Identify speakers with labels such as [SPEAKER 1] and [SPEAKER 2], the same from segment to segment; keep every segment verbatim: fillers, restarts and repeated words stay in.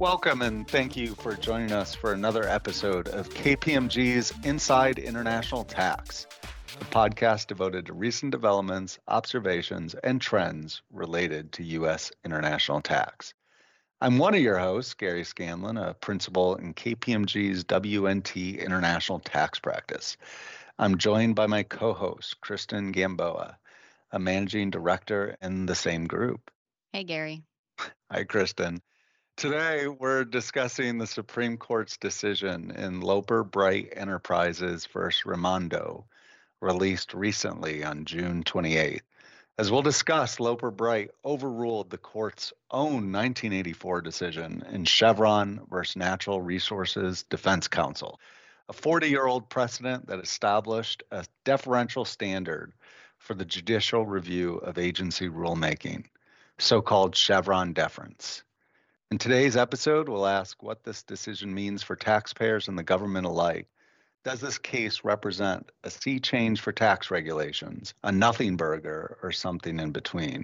[SPEAKER 1] Welcome and thank you for joining us for another episode of K P M G's Inside International Tax, a podcast devoted to recent developments, observations, and trends related to U S international tax. I'm one of your hosts, Gary Scanlon, a principal in K P M G's W N T International Tax Practice. I'm joined by my co-host, Kristen Gamboa, a managing director in the same group.
[SPEAKER 2] Hey, Gary.
[SPEAKER 1] Hi, Kristen. Today, we're discussing the Supreme Court's decision in Loper Bright Enterprises versus Raimondo, released recently on June twenty-eighth. As we'll discuss, Loper Bright overruled the court's own nineteen eighty-four decision in Chevron versus Natural Resources Defense Council, a forty-year-old precedent that established a deferential standard for the judicial review of agency rulemaking, so-called Chevron deference. In today's episode, we'll ask what this decision means for taxpayers and the government alike. Does this case represent a sea change for tax regulations, a nothing burger, or something in between?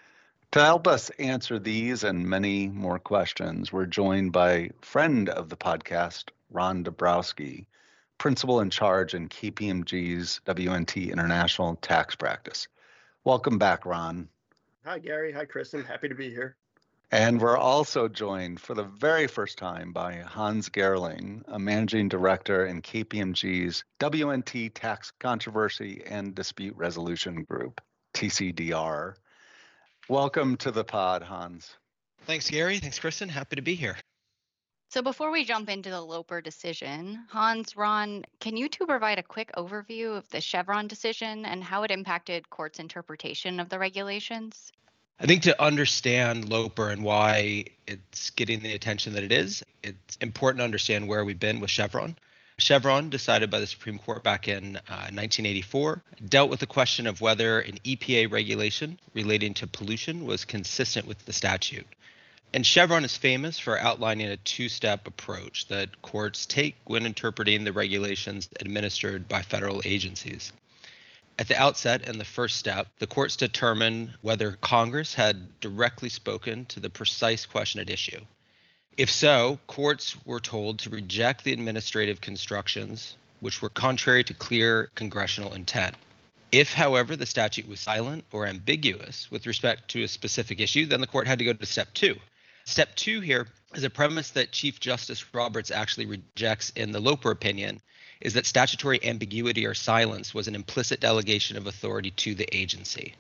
[SPEAKER 1] To help us answer these and many more questions, we're joined by friend of the podcast, Ron Dabrowski, principal in charge in K P M G's W N T International Tax Practice. Welcome back, Ron.
[SPEAKER 3] Hi, Gary. Hi, Kristen. Happy to be here.
[SPEAKER 1] And we're also joined for the very first time by Hans Gerling, a managing director in K P M G's W N T Tax Controversy and Dispute Resolution Group, T C D R. Welcome to the pod, Hans.
[SPEAKER 4] Thanks, Gary. Thanks, Kristen. Happy to be here.
[SPEAKER 2] So before we jump into the Loper decision, Hans, Ron, can you two provide a quick overview of the Chevron decision and how it impacted court's interpretation of the regulations?
[SPEAKER 4] I think to understand Loper and why it's getting the attention that it is, it's important to understand where we've been with Chevron. Chevron, decided by the Supreme Court back in uh, nineteen eighty-four, dealt with the question of whether an E P A regulation relating to pollution was consistent with the statute. And Chevron is famous for outlining a two-step approach that courts take when interpreting the regulations administered by federal agencies. At the outset, in the first step, the courts determine whether Congress had directly spoken to the precise question at issue. If so, courts were told to reject the administrative constructions, which were contrary to clear congressional intent. If, however, the statute was silent or ambiguous with respect to a specific issue, then the court had to go to step two. Step two here is a premise that Chief Justice Roberts actually rejects in the Loper opinion, is that statutory ambiguity or silence was an implicit delegation of authority to the agency.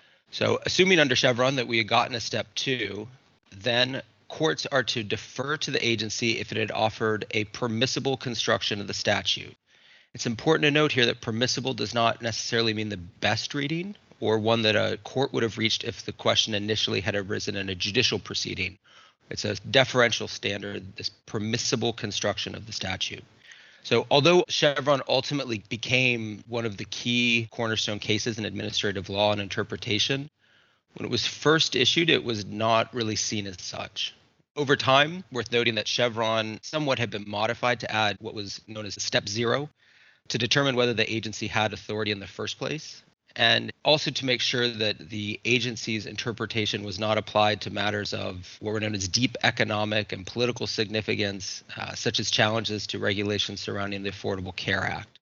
[SPEAKER 4] So assuming under Chevron that we had gotten a step two, then courts are to defer to the agency if it had offered a permissible construction of the statute. It's important to note here that permissible does not necessarily mean the best reading or one that a court would have reached if the question initially had arisen in a judicial proceeding. It's a deferential standard, this permissible construction of the statute. So although Chevron ultimately became one of the key cornerstone cases in administrative law and interpretation, when it was first issued, it was not really seen as such. Over time, worth noting that Chevron somewhat had been modified to add what was known as step zero to determine whether the agency had authority in the first place, and also to make sure that the agency's interpretation was not applied to matters of what were known as deep economic and political significance, uh, such as challenges to regulations surrounding the Affordable Care Act.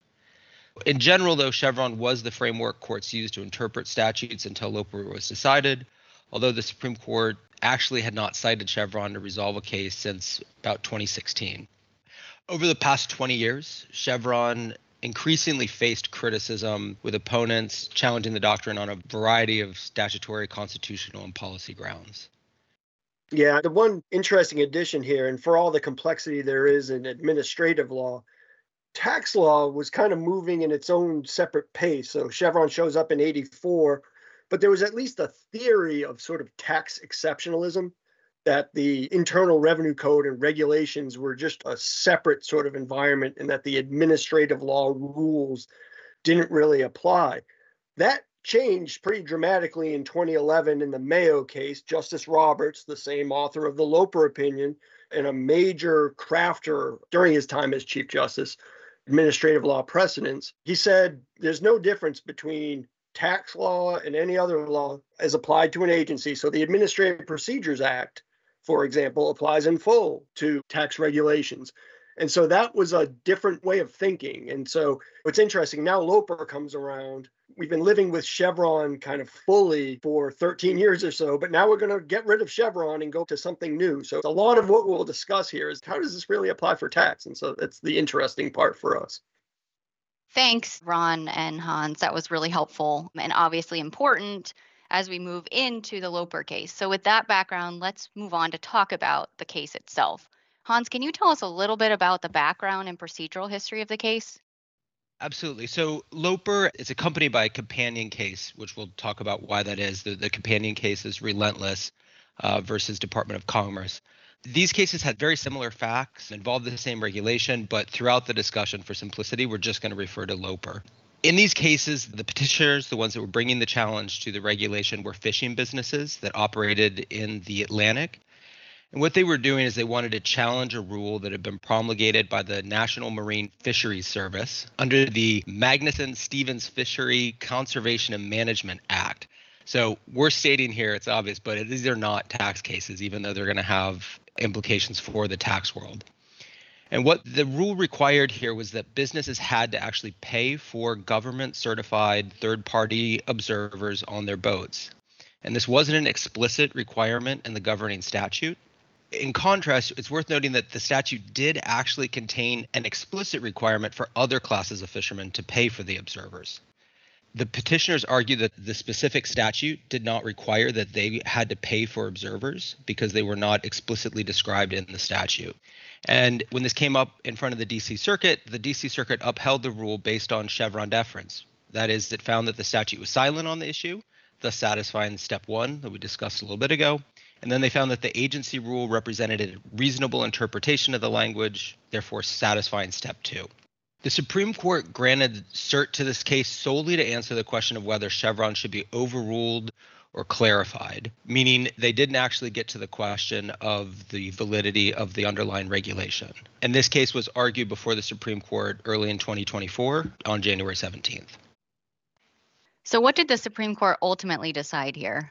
[SPEAKER 4] In general, though, Chevron was the framework courts used to interpret statutes until Loper was decided, although the Supreme Court actually had not cited Chevron to resolve a case since about twenty sixteen. Over the past twenty years, Chevron increasingly faced criticism with opponents challenging the doctrine on a variety of statutory, constitutional, and policy grounds.
[SPEAKER 3] Yeah, the one interesting addition here, and for all the complexity there is in administrative law, tax law was kind of moving in its own separate pace. So Chevron shows up in eighty-four, but there was at least a theory of sort of tax exceptionalism, that the Internal Revenue Code and regulations were just a separate sort of environment and that the administrative law rules didn't really apply. That changed pretty dramatically in twenty eleven in the Mayo case. Justice Roberts, the same author of the Loper opinion and a major crafter during his time as Chief Justice, administrative law precedents, he said there's no difference between tax law and any other law as applied to an agency. So the Administrative Procedures Act for example, applies in full to tax regulations. And so that was a different way of thinking. And so what's interesting now, Loper comes around. We've been living with Chevron kind of fully for thirteen years or so, but now we're going to get rid of Chevron and go to something new. So a lot of what we'll discuss here is how does this really apply for tax? And so that's the interesting part for us.
[SPEAKER 2] Thanks, Ron and Hans. That was really helpful and obviously important as we move into the Loper case. So with that background, let's move on to talk about the case itself. Hans, can you tell us a little bit about the background and procedural history of the case?
[SPEAKER 4] Absolutely. So Loper is accompanied by a companion case, which we'll talk about why that is. The, the companion case is Relentless uh, versus Department of Commerce. These cases had very similar facts, involved the same regulation, but throughout the discussion, for simplicity, we're just going to refer to Loper. In these cases, the petitioners, the ones that were bringing the challenge to the regulation, were fishing businesses that operated in the Atlantic. And what they were doing is they wanted to challenge a rule that had been promulgated by the National Marine Fisheries Service under the Magnuson-Stevens Fishery Conservation and Management Act. So we're stating here, it's obvious, but these are not tax cases, even though they're going to have implications for the tax world. And what the rule required here was that businesses had to actually pay for government-certified third-party observers on their boats. And this wasn't an explicit requirement in the governing statute. In contrast, it's worth noting that the statute did actually contain an explicit requirement for other classes of fishermen to pay for the observers. The petitioners argue that the specific statute did not require that they had to pay for observers because they were not explicitly described in the statute. And when this came up in front of the D C Circuit, the D C Circuit upheld the rule based on Chevron deference. That is, it found that the statute was silent on the issue, thus satisfying step one that we discussed a little bit ago. And then they found that the agency rule represented a reasonable interpretation of the language, therefore satisfying step two. The Supreme Court granted cert to this case solely to answer the question of whether Chevron should be overruled or clarified, meaning they didn't actually get to the question of the validity of the underlying regulation. And this case was argued before the Supreme Court early in twenty twenty-four on January seventeenth.
[SPEAKER 2] So what did the Supreme Court ultimately decide here?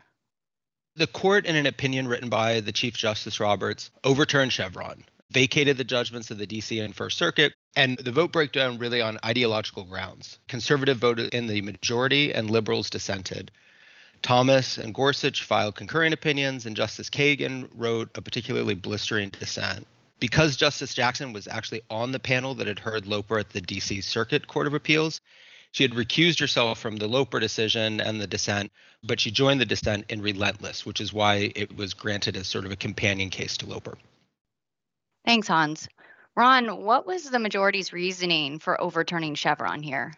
[SPEAKER 4] The court, in an opinion written by the Chief Justice Roberts, overturned Chevron, vacated the judgments of the D C and First Circuit, and the vote broke down really on ideological grounds. Conservative voted in the majority and liberals dissented. Thomas and Gorsuch filed concurring opinions, and Justice Kagan wrote a particularly blistering dissent. Because Justice Jackson was actually on the panel that had heard Loper at the D C Circuit Court of Appeals, she had recused herself from the Loper decision and the dissent, but she joined the dissent in Relentless, which is why it was granted as sort of a companion case to Loper.
[SPEAKER 2] Thanks, Hans. Ron, what was the majority's reasoning for overturning Chevron here?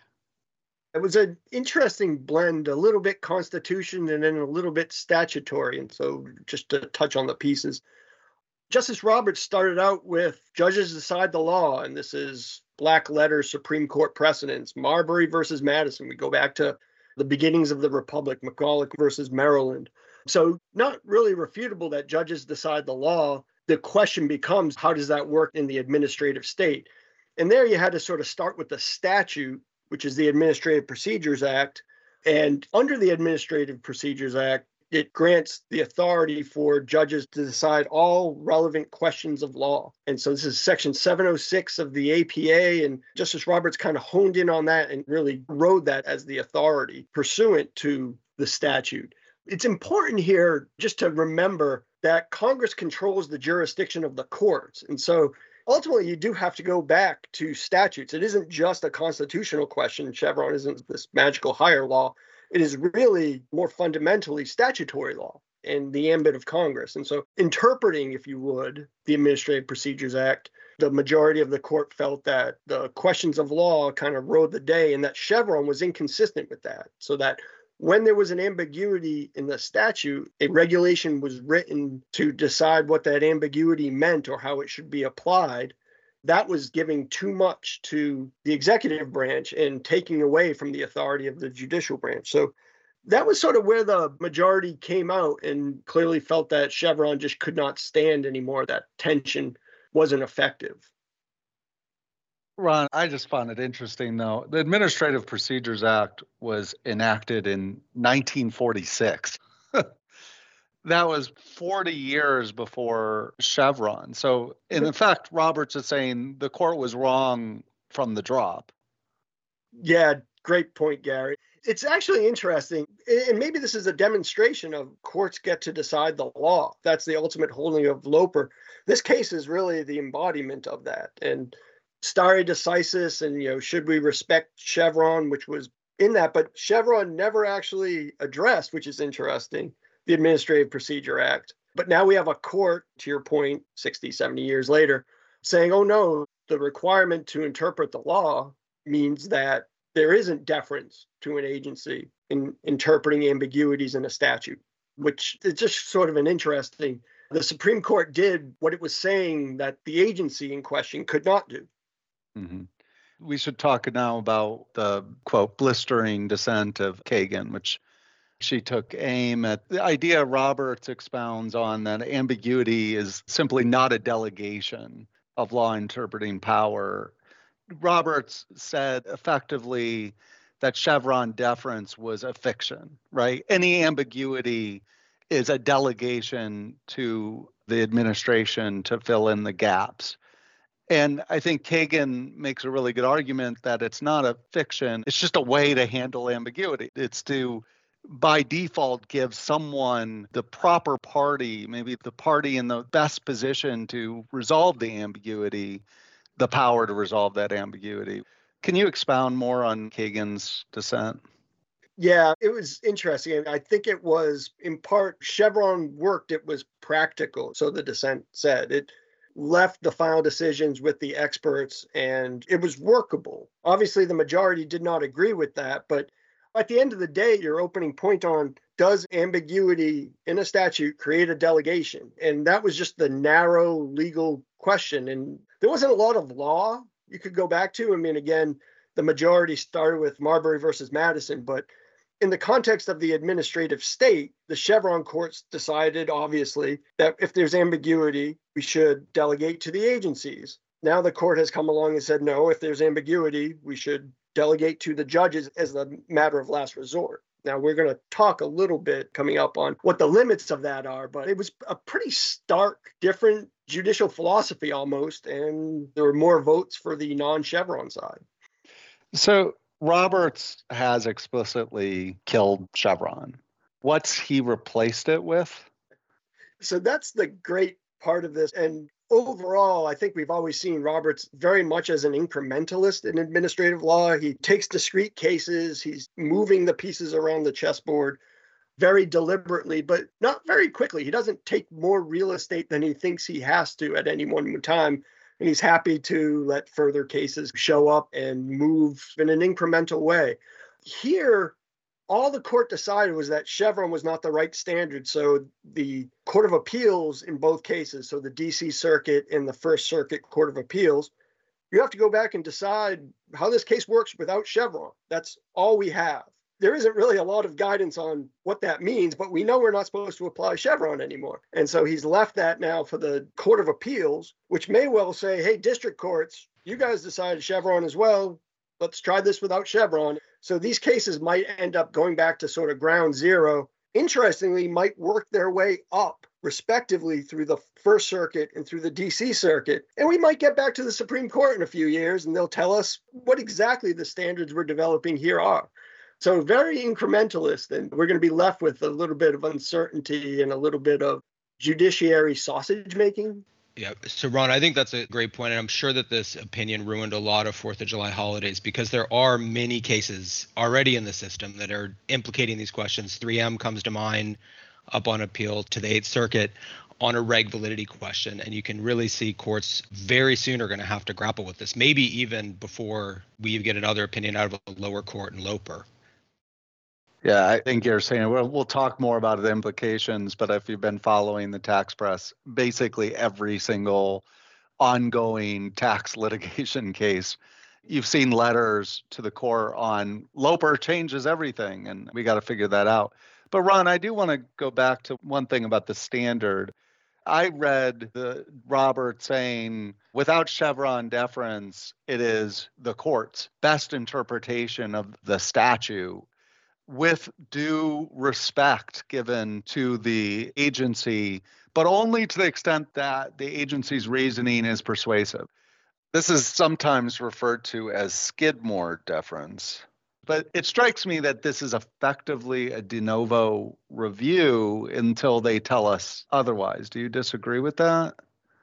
[SPEAKER 3] It was an interesting blend, a little bit constitution and then a little bit statutory. And so just to touch on the pieces, Justice Roberts started out with judges decide the law, and this is black letter Supreme Court precedents, Marbury versus Madison. We go back to the beginnings of the Republic, McCulloch versus Maryland. So not really refutable that judges decide the law. The question becomes, how does that work in the administrative state? And there you had to sort of start with the statute, which is the Administrative Procedures Act. And under the Administrative Procedures Act, it grants the authority for judges to decide all relevant questions of law. And so this is section seven oh six of the A P A, and Justice Roberts kind of honed in on that and really rode that as the authority pursuant to the statute. It's important here just to remember that Congress controls the jurisdiction of the courts. And so ultimately, you do have to go back to statutes. It isn't just a constitutional question. Chevron isn't this magical higher law. It is really more fundamentally statutory law in the ambit of Congress. And so interpreting, if you would, the Administrative Procedures Act, the majority of the court felt that the questions of law kind of rode the day and that Chevron was inconsistent with that. So that when there was an ambiguity in the statute, a regulation was written to decide what that ambiguity meant or how it should be applied. That was giving too much to the executive branch and taking away from the authority of the judicial branch. So that was sort of where the majority came out and clearly felt that Chevron just could not stand anymore. That tension wasn't effective.
[SPEAKER 1] Ron, I just found it interesting, though. The Administrative Procedures Act was enacted in nineteen forty-six. that was forty years before Chevron. So in effect, Roberts is saying the court was wrong from the drop.
[SPEAKER 3] Yeah, great point, Gary. It's actually interesting, and maybe this is a demonstration of courts get to decide the law. That's the ultimate holding of Loper. This case is really the embodiment of that. And stare decisis, and you know, should we respect Chevron, which was in that, but Chevron never actually addressed, which is interesting, the Administrative Procedure Act. But now we have a court, to your point, sixty, seventy years later, saying, oh no, the requirement to interpret the law means that there isn't deference to an agency in interpreting ambiguities in a statute, which is just sort of an interesting. The Supreme Court did what it was saying that the agency in question could not do.
[SPEAKER 1] Mm-hmm. We should talk now about the, quote, blistering dissent of Kagan, which she took aim at the idea Roberts expounds on, that ambiguity is simply not a delegation of law interpreting power. Roberts said effectively that Chevron deference was a fiction, right? Any ambiguity is a delegation to the administration to fill in the gaps. And I think Kagan makes a really good argument that it's not a fiction. It's just a way to handle ambiguity. It's to, by default, give someone, the proper party, maybe the party in the best position to resolve the ambiguity, the power to resolve that ambiguity. Can you expound more on Kagan's dissent?
[SPEAKER 3] Yeah, it was interesting. I think it was, in part, Chevron worked, it was practical. So the dissent said it left the final decisions with the experts and it was workable. Obviously, the majority did not agree with that. But at the end of the day, your opening point on, does ambiguity in a statute create a delegation? And that was just the narrow legal question. And there wasn't a lot of law you could go back to. I mean, again, the majority started with Marbury versus Madison, but in the context of the administrative state, the Chevron courts decided, obviously, that if there's ambiguity, we should delegate to the agencies. Now the court has come along and said, no, if there's ambiguity, we should delegate to the judges as a matter of last resort. Now, we're going to talk a little bit coming up on what the limits of that are, but it was a pretty stark, different judicial philosophy almost, and there were more votes for the non-Chevron side.
[SPEAKER 1] So Roberts has explicitly killed Chevron. What's he replaced it with?
[SPEAKER 3] So that's the great part of this. And overall, I think we've always seen Roberts very much as an incrementalist in administrative law. He takes discrete cases, he's moving the pieces around the chessboard very deliberately, but not very quickly. He doesn't take more real estate than he thinks he has to at any one time. And he's happy to let further cases show up and move in an incremental way. Here, all the court decided was that Chevron was not the right standard. So the Court of Appeals in both cases, so the D C Circuit and the First Circuit Court of Appeals, you have to go back and decide how this case works without Chevron. That's all we have. There isn't really a lot of guidance on what that means, but we know we're not supposed to apply Chevron anymore. And so he's left that now for the Court of Appeals, which may well say, hey, district courts, you guys decided Chevron as well. Let's try this without Chevron. So these cases might end up going back to sort of ground zero. Interestingly, might work their way up respectively through the First Circuit and through the D C Circuit. And we might get back to the Supreme Court in a few years and they'll tell us what exactly the standards we're developing here are. So very incrementalist, and we're going to be left with a little bit of uncertainty and a little bit of judiciary sausage making.
[SPEAKER 4] Yeah. So, Ron, I think that's a great point. And I'm sure that this opinion ruined a lot of fourth of July holidays because there are many cases already in the system that are implicating these questions. three M comes to mind up on appeal to the Eighth Circuit on a reg validity question. And you can really see courts very soon are going to have to grapple with this, maybe even before we get another opinion out of a lower court in Loper.
[SPEAKER 1] Yeah, I think you're saying we'll, we'll talk more about the implications, but if you've been following the tax press, basically every single ongoing tax litigation case, you've seen letters to the court on Loper changes everything, and we got to figure that out. But Ron, I do want to go back to one thing about the standard. I read the Robert saying, without Chevron deference, it is the court's best interpretation of the statute with due respect given to the agency, but only to the extent that the agency's reasoning is persuasive. This is sometimes referred to as Skidmore deference. But it strikes me that this is effectively a de novo review until they tell us otherwise. Do you disagree with that?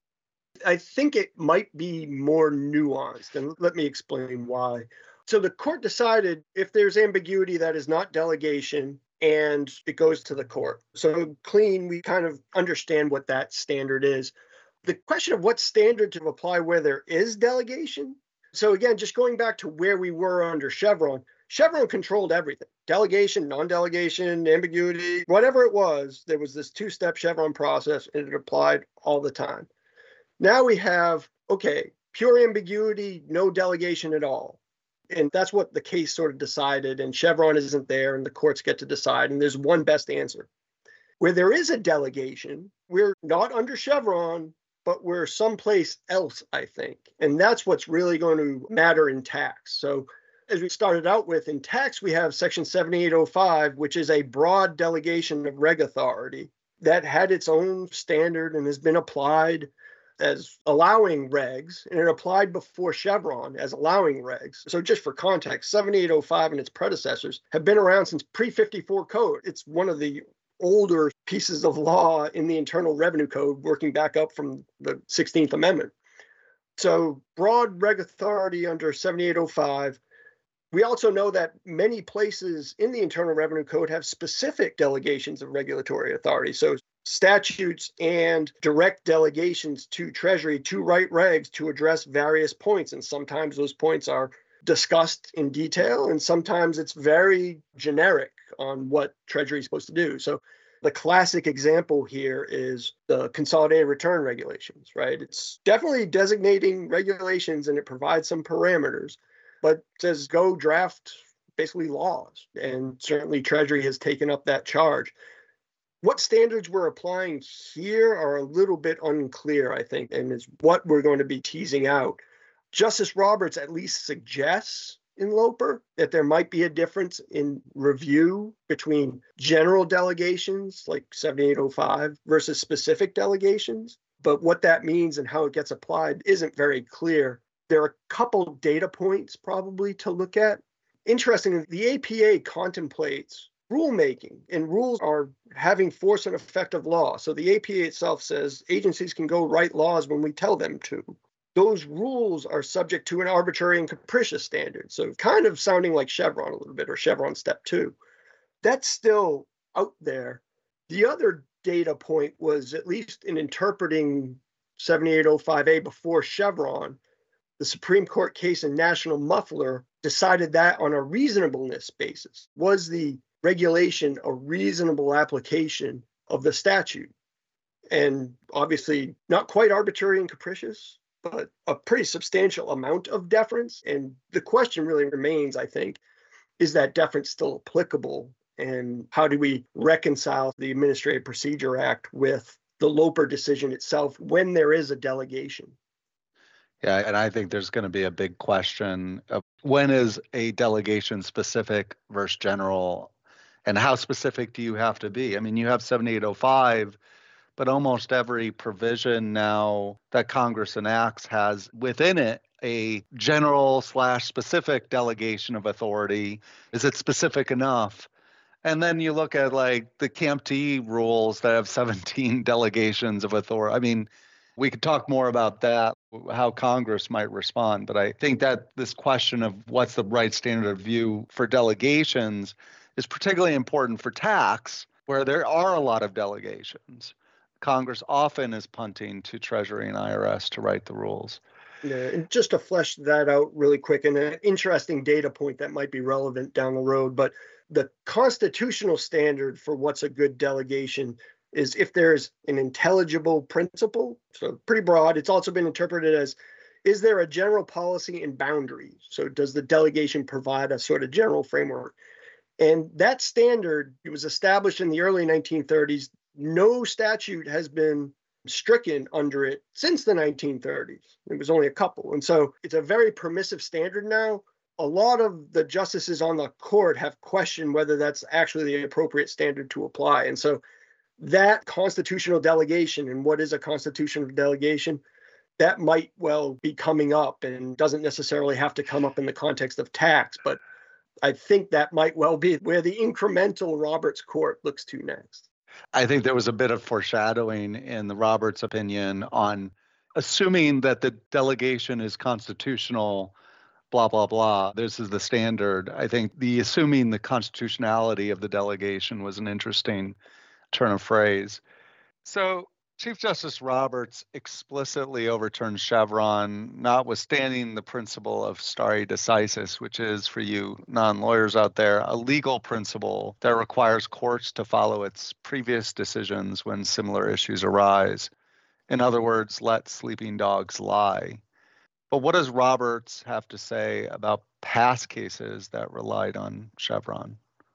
[SPEAKER 3] I think it might be more nuanced, and let me explain why. So the court decided if there's ambiguity that is not delegation, and it goes to the court. So clean, we kind of understand what that standard is. The question of what standard to apply where there is delegation. So again, just going back to where we were under Chevron, Chevron controlled everything. Delegation, non-delegation, ambiguity, whatever it was, there was this two-step Chevron process and it applied all the time. Now we have, okay, pure ambiguity, no delegation at all. And that's what the case sort of decided, and Chevron isn't there and the courts get to decide, and there's one best answer. Where there is a delegation, we're not under Chevron, but we're someplace else, I think. And that's what's really going to matter in tax. So as we started out with, in tax, we have Section seventy-eight oh five, which is a broad delegation of reg authority that had its own standard and has been applied as allowing regs, and it applied before Chevron as allowing regs. So just for context, seventy-eight oh five and its predecessors have been around since pre fifty-four code. It's one of the older pieces of law in the Internal Revenue Code, working back up from the sixteenth Amendment. So broad reg authority under seventy-eight oh five. We also know that many places in the Internal Revenue Code have specific delegations of regulatory authority. So statutes and direct delegations to Treasury to write regs to address various points. And sometimes those points are discussed in detail, and sometimes it's very generic on what Treasury is supposed to do. So the classic example here is the consolidated return regulations, right? It's definitely designating regulations and it provides some parameters, but says go draft basically laws. And certainly Treasury has taken up that charge. What standards we're applying here are a little bit unclear, I think, and is what we're going to be teasing out. Justice Roberts at least suggests in Loper that there might be a difference in review between general delegations like seventy-eight oh five versus specific delegations. But what that means and how it gets applied isn't very clear. There are a couple data points probably to look at. Interestingly, the A P A contemplates rulemaking, and rules are having force and effect of law. So the A P A itself says agencies can go write laws when we tell them to. Those rules are subject to an arbitrary and capricious standard. So kind of sounding like Chevron a little bit, or Chevron step two. That's still out there. The other data point was, at least in interpreting seventy-eight oh five A before Chevron, the Supreme Court case in National Muffler decided that on a reasonableness basis. Was the regulation a reasonable application of the statute? And obviously not quite arbitrary and capricious, but a pretty substantial amount of deference. And the question really remains, I think, is that deference still applicable? And how do we reconcile the Administrative Procedure Act with the Loper decision itself when there is a delegation?
[SPEAKER 1] Yeah, and I think there's going to be a big question of when is a delegation specific versus general, and how specific do you have to be? I mean, you have seventy-eight oh five, but almost every provision now that Congress enacts has within it a general slash specific delegation of authority. Is it specific enough? And then you look at like the Camp T rules that have seventeen delegations of authority. I mean, we could talk more about that, how Congress might respond. But I think that this question of what's the right standard of view for delegations is particularly important for tax, where there are a lot of delegations. Congress often is punting to Treasury and I R S to write the rules.
[SPEAKER 3] Yeah, and just to flesh that out really quick, and an interesting data point that might be relevant down the road, but the constitutional standard for what's a good delegation is if there's an intelligible principle, so pretty broad. It's also been interpreted as, is there a general policy and boundaries? So does the delegation provide a sort of general framework? And that standard, it was established in the early nineteen thirties. No statute has been stricken under it since the nineteen thirties. It was only a couple. And so it's a very permissive standard now, a lot of the justices on the court have questioned whether that's actually the appropriate standard to apply. And so that constitutional delegation, and what is a constitutional delegation, that might well be coming up and doesn't necessarily have to come up in the context of tax. But I think that might well be where the incremental Roberts court looks to next.
[SPEAKER 1] I think there was a bit of foreshadowing in the Roberts opinion on assuming that the delegation is constitutional, blah, blah, blah. This is the standard. I think the assuming the constitutionality of the delegation was an interesting turn of phrase. So Chief Justice Roberts explicitly overturned Chevron, notwithstanding the principle of stare decisis, which is, for you non-lawyers out there, a legal principle that requires courts to follow its previous decisions when similar issues arise. In other words, let sleeping dogs lie. But what does Roberts have to say about past cases that relied on Chevron?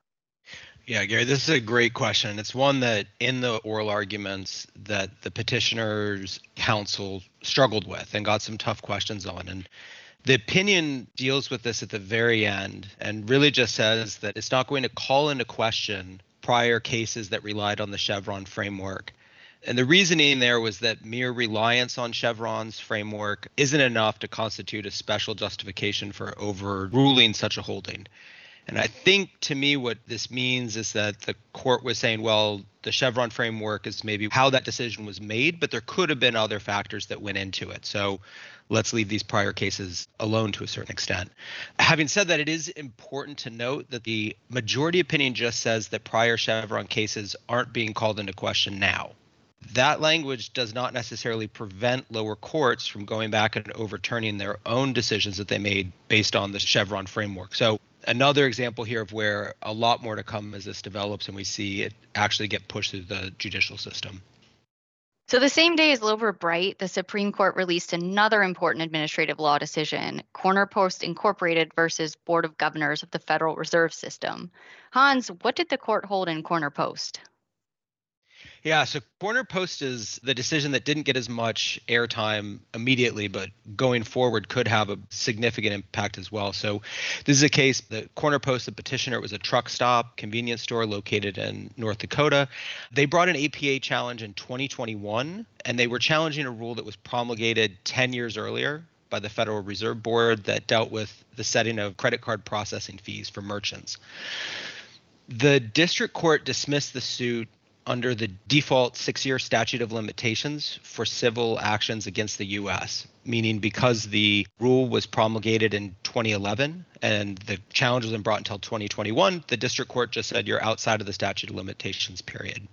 [SPEAKER 4] Yeah, Gary, this is a great question. It's one that in the oral arguments that the petitioner's counsel struggled with and got some tough questions on. And the opinion deals with this at the very end and really just says that it's not going to call into question prior cases that relied on the Chevron framework. And the reasoning there was that mere reliance on Chevron's framework isn't enough to constitute a special justification for overruling such a holding. And I think, to me, what this means is that the court was saying, well, the Chevron framework is maybe how that decision was made, but there could have been other factors that went into it. So let's leave these prior cases alone to a certain extent. Having said that, it is important to note that the majority opinion just says that prior Chevron cases aren't being called into question now. That language does not necessarily prevent lower courts from going back and overturning their own decisions that they made based on the Chevron framework. So another example here of where a lot more to come as this develops and we see it actually get pushed through the judicial system.
[SPEAKER 2] So the same day as Loper Bright, the Supreme Court released another important administrative law decision, Corner Post Incorporated versus Board of Governors of the Federal Reserve System. Hans, what did the court hold in Corner Post?
[SPEAKER 4] Yeah, so Corner Post is the decision that didn't get as much airtime immediately, but going forward could have a significant impact as well. So this is a case, the Corner Post, the petitioner, it was a truck stop, convenience store located in North Dakota. They brought an A P A challenge in twenty twenty-one, and they were challenging a rule that was promulgated ten years earlier by the Federal Reserve Board that dealt with the setting of credit card processing fees for merchants. The district court dismissed the suit under the default six-year statute of limitations for civil actions against the U S, meaning because the rule was promulgated in twenty eleven and the challenge wasn't brought until twenty twenty-one, the district court just said you're outside of the statute of limitations period.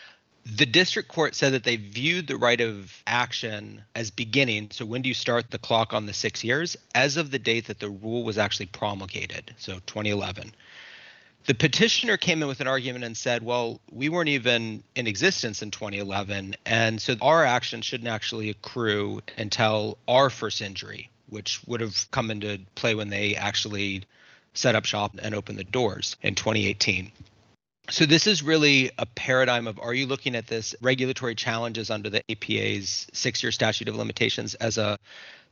[SPEAKER 4] The district court said that they viewed the right of action as beginning, so when do you start the clock on the six years, as of the date that the rule was actually promulgated, so twenty eleven. The petitioner came in with an argument and said, well, we weren't even in existence in twenty eleven, and so our action shouldn't actually accrue until our first injury, which would have come into play when they actually set up shop and opened the doors in twenty eighteen. So this is really a paradigm of, are you looking at this regulatory challenges under the A P A's six-year statute of limitations as a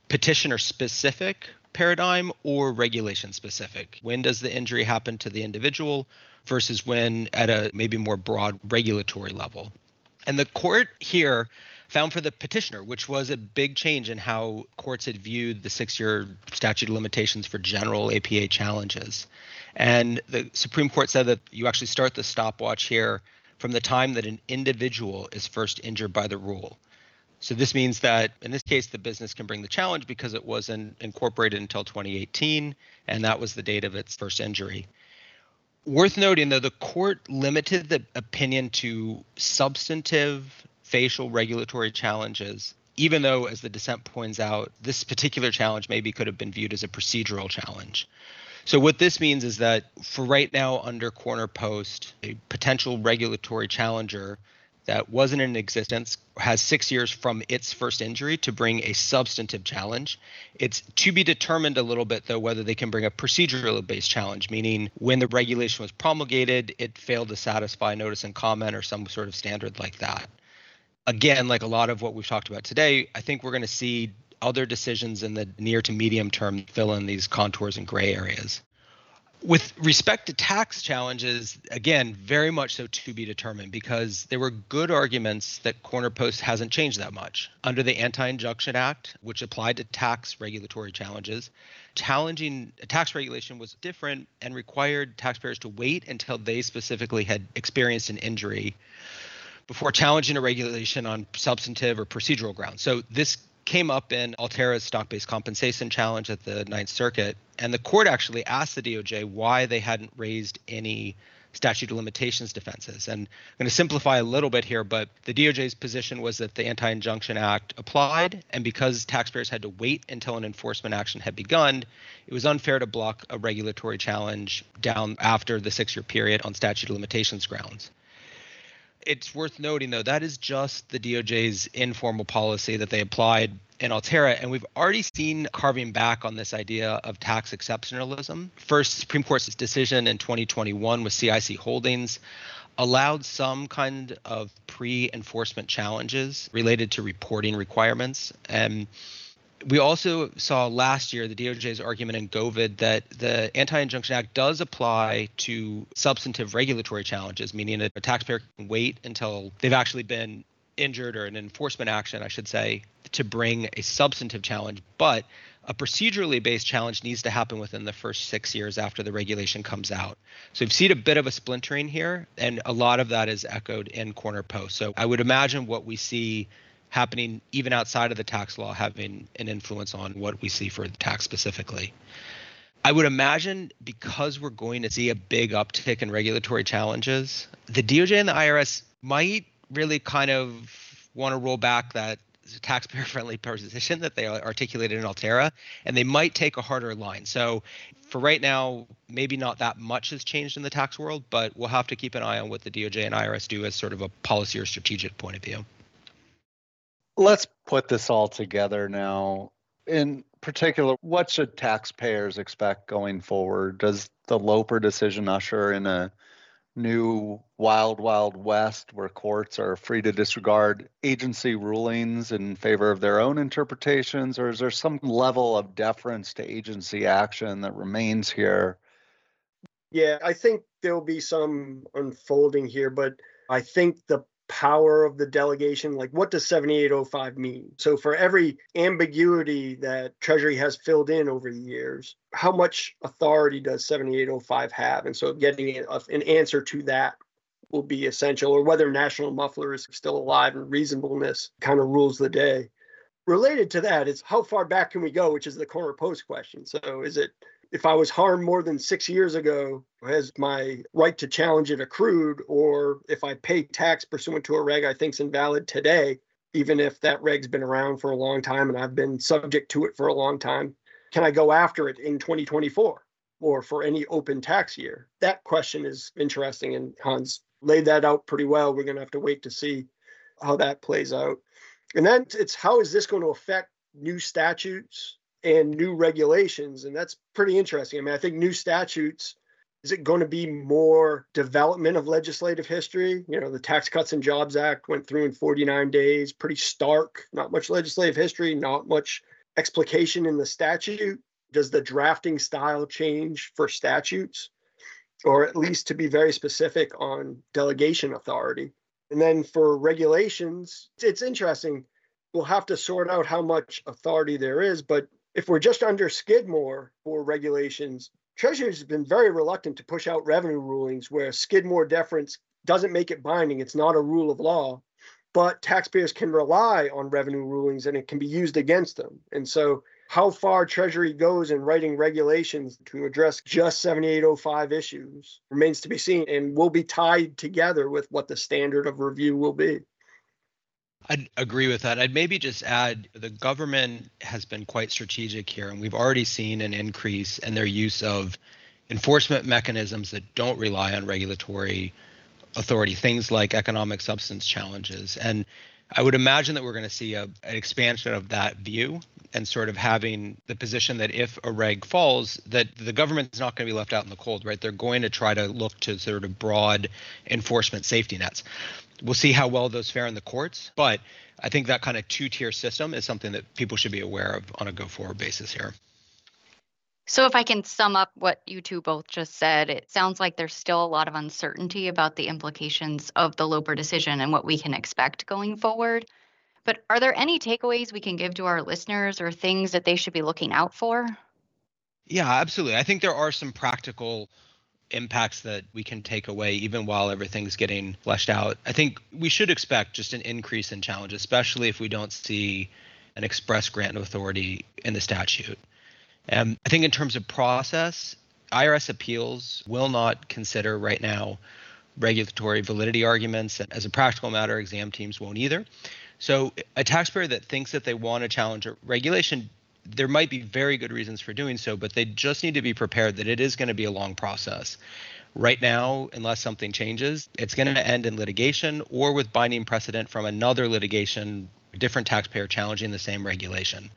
[SPEAKER 4] petitioner-specific paradigm or regulation specific? When does the injury happen to the individual versus when at a maybe more broad regulatory level? And the court here found for the petitioner, which was a big change in how courts had viewed the six-year statute of limitations for general A P A challenges. And the Supreme Court said that you actually start the stopwatch here from the time that an individual is first injured by the rule. So this means that in this case, the business can bring the challenge because it wasn't incorporated until twenty eighteen, and that was the date of its first injury. Worth noting, though, the court limited the opinion to substantive facial regulatory challenges, even though, as the dissent points out, this particular challenge maybe could have been viewed as a procedural challenge. So what this means is that for right now under Corner Post, a potential regulatory challenger that wasn't in existence has six years from its first injury to bring a substantive challenge. It's to be determined a little bit, though, whether they can bring a procedural based challenge, meaning when the regulation was promulgated, it failed to satisfy notice and comment or some sort of standard like that. Again, like a lot of what we've talked about today, I think we're going to see other decisions in the near to medium term fill in these contours and gray areas. With respect to tax challenges, again, very much so to be determined, because there were good arguments that Corner Post hasn't changed that much. Under the Anti-Injunction Act, which applied to tax regulatory challenges, challenging tax regulation was different and required taxpayers to wait until they specifically had experienced an injury before challenging a regulation on substantive or procedural grounds. So this came up in Altera's stock-based compensation challenge at the Ninth Circuit, and the court actually asked the D O J why they hadn't raised any statute of limitations defenses. And I'm going to simplify a little bit here, but the D O J's position was that the Anti-Injunction Act applied, and because taxpayers had to wait until an enforcement action had begun, it was unfair to block a regulatory challenge down after the six-year period on statute of limitations grounds. It's worth noting, though, that is just the D O J's informal policy that they applied in Altera, and we've already seen carving back on this idea of tax exceptionalism. First, Supreme Court's decision in twenty twenty-one with C I C Holdings allowed some kind of pre-enforcement challenges related to reporting requirements. And we also saw last year the D O J's argument in Govid that the Anti-Injunction Act does apply to substantive regulatory challenges, meaning that a taxpayer can wait until they've actually been injured, or an enforcement action, I should say, to bring a substantive challenge. But a procedurally based challenge needs to happen within the first six years after the regulation comes out. So we've seen a bit of a splintering here, and a lot of that is echoed in Corner Post. So I would imagine what we see happening even outside of the tax law having an influence on what we see for the tax specifically. I would imagine because we're going to see a big uptick in regulatory challenges, the D O J and the I R S might really kind of want to roll back that taxpayer-friendly position that they articulated in Altera, and they might take a harder line. So for right now, maybe not that much has changed in the tax world, but we'll have to keep an eye on what the D O J and I R S do as sort of a policy or strategic point of view.
[SPEAKER 1] Let's put this all together now. In particular, what should taxpayers expect going forward? Does the Loper decision usher in a new wild, wild west where courts are free to disregard agency rulings in favor of their own interpretations, or is there some level of deference to agency action that remains here?
[SPEAKER 3] Yeah, I think there'll be some unfolding here, but I think the power of the delegation, like what does seventy-eight oh five mean? So for every ambiguity that Treasury has filled in over the years, how much authority does seventy-eight oh five have? And so getting an answer to that will be essential, or whether national muffler is still alive and reasonableness kind of rules the day. Related to that is how far back can we go, which is the Corner Post question. So is it, if I was harmed more than six years ago, has my right to challenge it accrued? Or if I pay tax pursuant to a reg I think is invalid today, even if that reg's been around for a long time and I've been subject to it for a long time, can I go after it in twenty twenty-four or for any open tax year? That question is interesting, and Hans laid that out pretty well. We're going to have to wait to see how that plays out. And then it's how is this going to affect new statutes and new regulations? And that's pretty interesting. I mean, I think new statutes, is it going to be more development of legislative history? You know, the Tax Cuts and Jobs Act went through in forty-nine days, pretty stark, not much legislative history, not much explication in the statute. Does the drafting style change for statutes? Or at least to be very specific on delegation authority. And then for regulations, it's interesting. We'll have to sort out how much authority there is, but if we're just under Skidmore for regulations, Treasury has been very reluctant to push out revenue rulings where Skidmore deference doesn't make it binding. It's not a rule of law, but taxpayers can rely on revenue rulings and it can be used against them. And so how far Treasury goes in writing regulations to address just seventy-eight oh five issues remains to be seen, and will be tied together with what the standard of review will be.
[SPEAKER 4] I'd agree with that. I'd maybe just add the government has been quite strategic here, and we've already seen an increase in their use of enforcement mechanisms that don't rely on regulatory authority, things like economic substance challenges. And I would imagine that we're going to see a, an expansion of that view. and sort of having the position that if a reg falls, that the government's not going to be left out in the cold, right? They're going to try to look to sort of broad enforcement safety nets. We'll see how well those fare in the courts, but I think that kind of two-tier system is something that people should be aware of on a go-forward basis here.
[SPEAKER 2] So if I can sum up what you two both just said, it sounds like there's still a lot of uncertainty about the implications of the Loper decision and what we can expect going forward. But are there any takeaways we can give to our listeners or things that they should be looking out for?
[SPEAKER 4] Yeah, absolutely. I think there are some practical impacts that we can take away even while everything's getting fleshed out. I think we should expect just an increase in challenge, especially if we don't see an express grant of authority in the statute. Um, I think in terms of process, I R S appeals will not consider right now regulatory validity arguments. And as a practical matter, exam teams won't either. So a taxpayer that thinks that they want to challenge a regulation, there might be very good reasons for doing so, but they just need to be prepared that it is going to be a long process. Right now, unless something changes, it's going to end in litigation or with binding precedent from another litigation, a different taxpayer challenging the same regulation.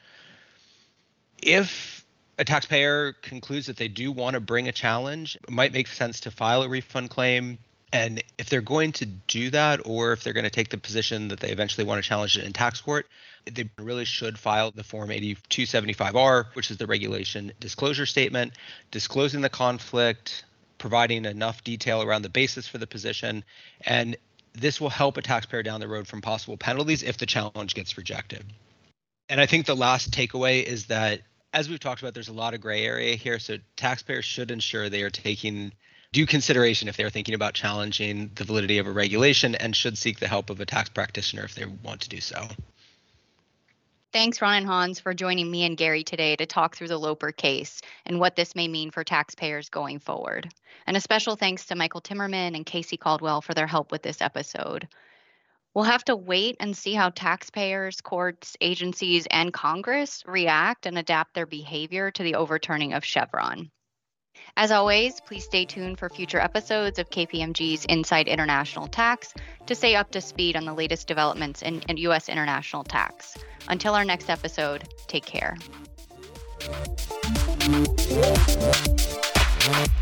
[SPEAKER 4] If a taxpayer concludes that they do want to bring a challenge, it might make sense to file a refund claim. And if they're going to do that, or if they're going to take the position that they eventually want to challenge it in tax court, they really should file the Form eighty-two seventy-five R, which is the regulation disclosure statement, disclosing the conflict, providing enough detail around the basis for the position. And this will help a taxpayer down the road from possible penalties if the challenge gets rejected. And I think the last takeaway is that, as we've talked about, there's a lot of gray area here. So taxpayers should ensure they are taking due consideration if they're thinking about challenging the validity of a regulation, and should seek the help of a tax practitioner if they want to do so.
[SPEAKER 2] Thanks, Ron and Hans, for joining me and Gary today to talk through the Loper case and what this may mean for taxpayers going forward. And a special thanks to Michael Timmerman and Casey Caldwell for their help with this episode. We'll have to wait and see how taxpayers, courts, agencies, and Congress react and adapt their behavior to the overturning of Chevron. As always, please stay tuned for future episodes of K P M G's Inside International Tax to stay up to speed on the latest developments in, in U S international tax. Until our next episode, take care.